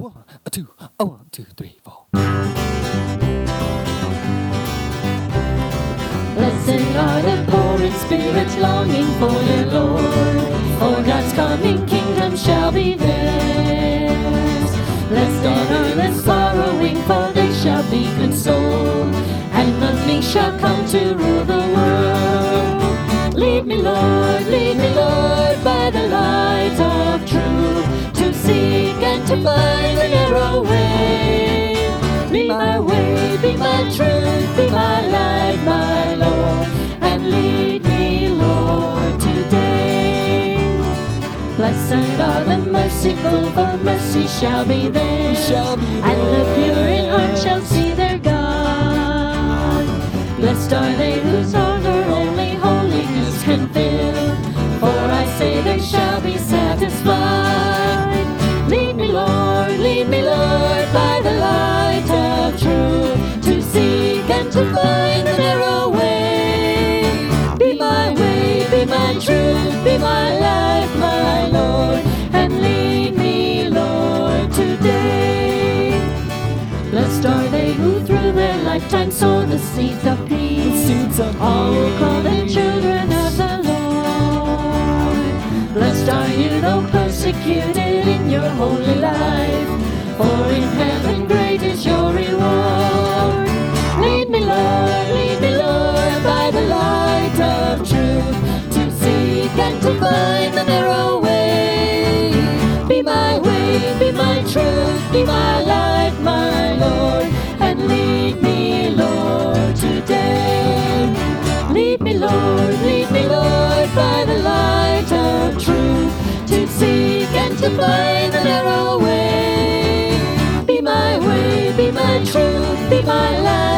one, two, three, four. Blessed are the poor in spirit, longing for the Lord, for God's coming kingdom shall be theirs. Blessed are the sorrowing, for they shall be consoled, and the meek shall come to rule the world. Lead me, Lord, by the light of truth, to seek and to find the narrow way. Be my way, be my truth, be my life, my Lord, and lead me, Lord, today. Blessed are the merciful, for mercy shall be theirs, and the pure in heart shall see their God. Blessed are they whose hunger only holiness can fill, for I say they shall be satisfied. Lead me, Lord, by the light of truth, to seek and to find the narrow way. Be my way, be my truth, be my life, my Lord, and lead me, Lord, today. Blessed are they who through their lifetime sow the seeds of peace, all who call them children of the Lord. Blessed are you, though persecuted in your holy life, for in heaven great is your reward. Lead me, Lord, by the light of truth, to seek and to find the narrow way. Be my way, be my truth, be my life, my Lord, and lead me, Lord, today. Lead me, Lord, by the light of truth, to seek and to find the narrow way. Be my way, be my truth, be my life.